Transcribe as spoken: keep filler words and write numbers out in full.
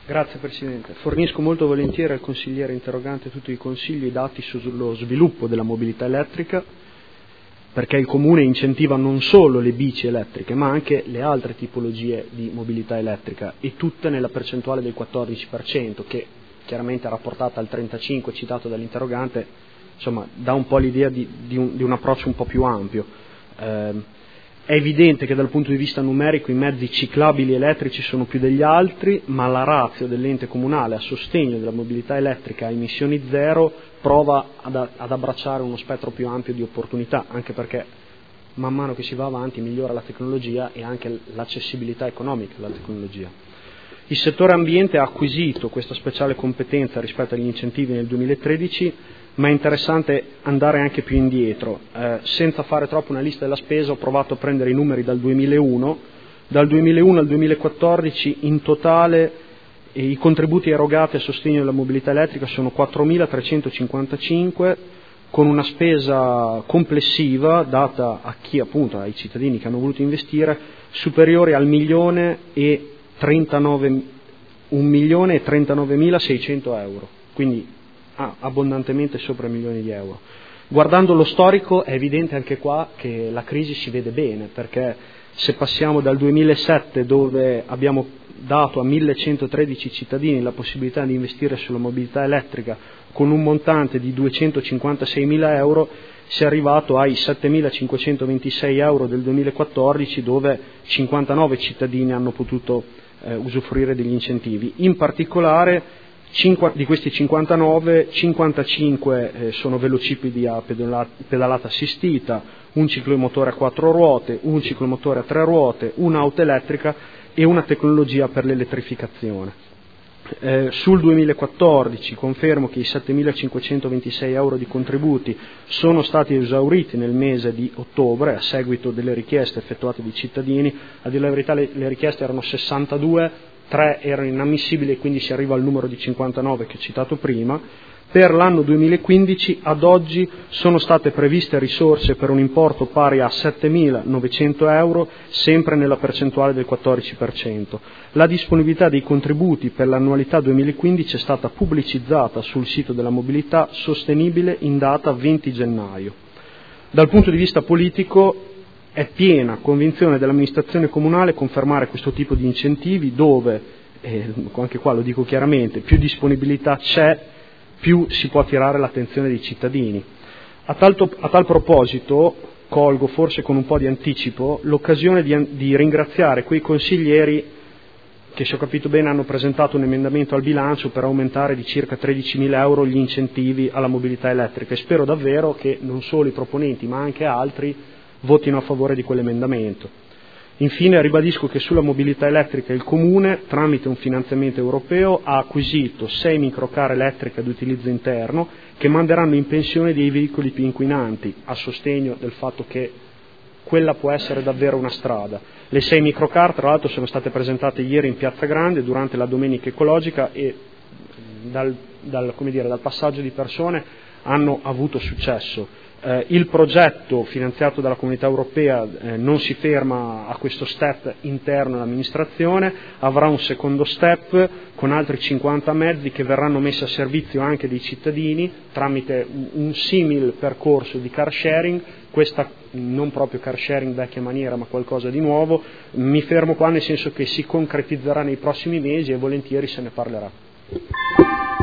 Grazie Presidente. Fornisco molto volentieri al consigliere interrogante tutti i consigli e i dati sullo sviluppo della mobilità elettrica, perché il Comune incentiva non solo le bici elettriche, ma anche le altre tipologie di mobilità elettrica, e tutte nella percentuale del quattordici per cento, che chiaramente rapportata al trentacinque per cento citato dall'interrogante, insomma, dà un po' l'idea di, di, un, di un approccio un po' più ampio. Eh, È evidente che dal punto di vista numerico i mezzi ciclabili elettrici sono più degli altri, ma la ratio dell'ente comunale a sostegno della mobilità elettrica a emissioni zero prova ad, ad abbracciare uno spettro più ampio di opportunità, anche perché man mano che si va avanti migliora la tecnologia e anche l'accessibilità economica alla tecnologia. Il settore ambiente ha acquisito questa speciale competenza rispetto agli incentivi nel duemilatredici, ma è interessante andare anche più indietro. Eh, senza fare troppo una lista della spesa, ho provato a prendere i numeri dal duemilauno. Dal duemilauno al duemilaquattordici in totale eh, i contributi erogati a sostegno della mobilità elettrica sono quattromilatrecentocinquantacinque, con una spesa complessiva data a chi, appunto, ai cittadini che hanno voluto investire, superiore al milione e trentanove, un milione e trentanovemilaseicento euro. Quindi Ah, abbondantemente sopra i milioni di euro. Guardando lo storico è evidente anche qua che la crisi si vede bene, perché se passiamo dal duemilasette, dove abbiamo dato a millecentotredici cittadini la possibilità di investire sulla mobilità elettrica con un montante di duecentocinquantaseimila euro, si è arrivato ai settemilacinquecentoventisei euro del duemilaquattordici, dove cinquantanove cittadini hanno potuto eh, usufruire degli incentivi. In particolare di questi cinquantanove, cinquantacinque eh, sono velocipedi a pedalata assistita, un ciclomotore a quattro ruote, un ciclomotore a tre ruote, un'auto elettrica e una tecnologia per l'elettrificazione. Eh, sul duemilaquattordici confermo che i settemilacinquecentoventisei euro di contributi sono stati esauriti nel mese di ottobre a seguito delle richieste effettuate dai cittadini. A dire la verità le, le richieste erano sessantadue, tre erano inammissibili e quindi si arriva al numero di cinquantanove che ho citato prima. Per l'anno duemilaquindici ad oggi sono state previste risorse per un importo pari a settemilanovecento euro, sempre nella percentuale del quattordici per cento. La disponibilità dei contributi per l'annualità duemilaquindici è stata pubblicizzata sul sito della mobilità sostenibile in data venti gennaio. Dal punto di vista politico è piena convinzione dell'amministrazione comunale confermare questo tipo di incentivi dove, eh, anche qua lo dico chiaramente, più disponibilità c'è, più si può attirare l'attenzione dei cittadini. A tal, to- a tal proposito colgo, forse con un po' di anticipo, l'occasione di, di ringraziare quei consiglieri che, se ho capito bene, hanno presentato un emendamento al bilancio per aumentare di circa tredicimila euro gli incentivi alla mobilità elettrica, e spero davvero che non solo i proponenti ma anche altri votino a favore di quell'emendamento. Infine ribadisco che sulla mobilità elettrica il Comune, tramite un finanziamento europeo, ha acquisito sei microcar elettriche ad utilizzo interno che manderanno in pensione dei veicoli più inquinanti, a sostegno del fatto che quella può essere davvero una strada. Le sei microcar, tra l'altro, sono state presentate ieri in Piazza Grande durante la Domenica Ecologica e dal, dal, come dire, dal passaggio di persone hanno avuto successo. Eh, il progetto finanziato dalla Comunità Europea eh, non si ferma a questo step interno all'amministrazione, avrà un secondo step con altri cinquanta mezzi che verranno messi a servizio anche dei cittadini tramite un, un simil percorso di car sharing, questa non proprio car sharing vecchia maniera ma qualcosa di nuovo. Mi fermo qua, nel senso che si concretizzerà nei prossimi mesi e volentieri se ne parlerà.